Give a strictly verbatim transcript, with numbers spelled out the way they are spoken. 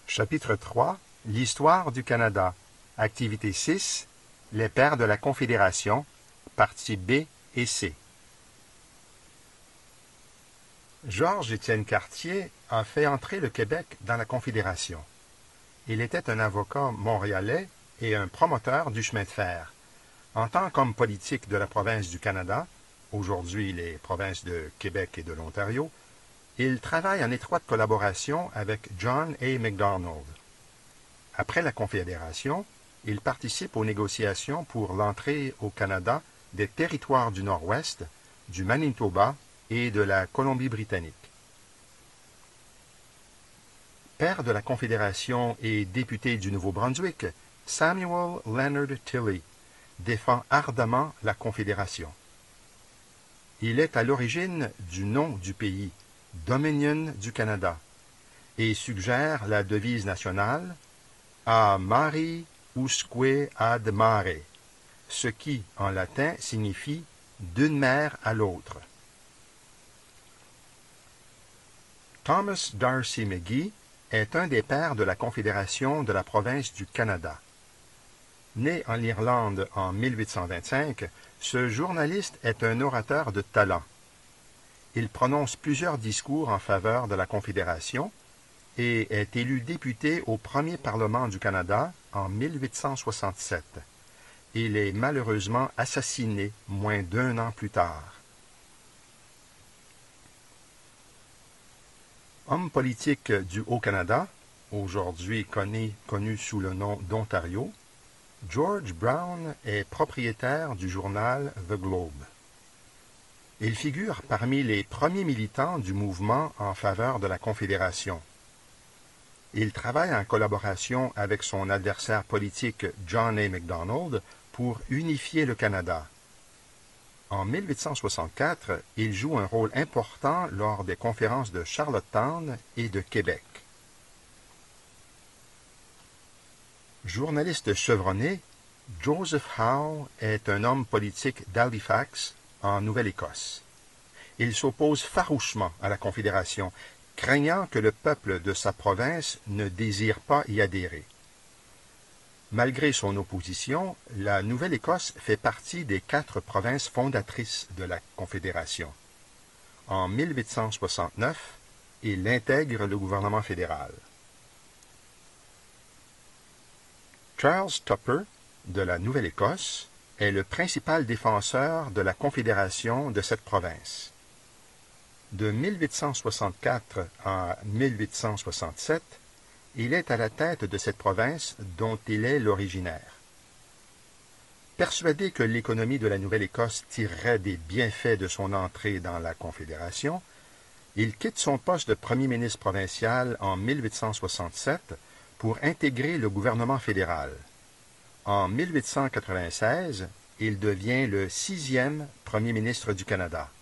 Chapitre trois. L'histoire du Canada. Activité six. Les pères de la Confédération. Parties B et C. Georges-Étienne Cartier a fait entrer le Québec dans la Confédération. Il était un avocat montréalais et un promoteur du chemin de fer. En tant qu'homme politique de la province du Canada, aujourd'hui les provinces de Québec et de l'Ontario, il travaille en étroite collaboration avec John A. Macdonald. Après la Confédération, il participe aux négociations pour l'entrée au Canada des territoires du Nord-Ouest, du Manitoba et de la Colombie-Britannique. Père de la Confédération et député du Nouveau-Brunswick, Samuel Leonard Tilley défend ardemment la Confédération. Il est à l'origine du nom du pays, Dominion du Canada, et suggère la devise nationale A mari usque ad mare, ce qui, en latin, signifie d'une mer à l'autre. Thomas D'Arcy McGee est un des pères de la Confédération de la province du Canada. Né en Irlande en mille huit cent vingt-cinq, ce journaliste est un orateur de talent. Il prononce plusieurs discours en faveur de la Confédération et est élu député au premier Parlement du Canada en mille huit cent soixante-sept. Il est malheureusement assassiné moins d'un an plus tard. Homme politique du Haut-Canada, aujourd'hui connu, connu sous le nom d'Ontario, George Brown est propriétaire du journal The Globe. Il figure parmi les premiers militants du mouvement en faveur de la Confédération. Il travaille en collaboration avec son adversaire politique John A. Macdonald pour unifier le Canada. En mille huit cent soixante-quatre, il joue un rôle important lors des conférences de Charlottetown et de Québec. Journaliste chevronné, Joseph Howe est un homme politique d'Halifax, en Nouvelle-Écosse. Il s'oppose farouchement à la Confédération, craignant que le peuple de sa province ne désire pas y adhérer. Malgré son opposition, la Nouvelle-Écosse fait partie des quatre provinces fondatrices de la Confédération. En mille huit cent soixante-neuf, il intègre le gouvernement fédéral. Charles Tupper, de la Nouvelle-Écosse, est le principal défenseur de la Confédération de cette province. De mille huit cent soixante-quatre à mille huit cent soixante-sept, il est à la tête de cette province dont il est l'originaire. Persuadé que l'économie de la Nouvelle-Écosse tirerait des bienfaits de son entrée dans la Confédération, il quitte son poste de premier ministre provincial en mille huit cent soixante-sept pour intégrer le gouvernement fédéral. En mille huit cent quatre-vingt-seize, il devient le sixième premier ministre du Canada.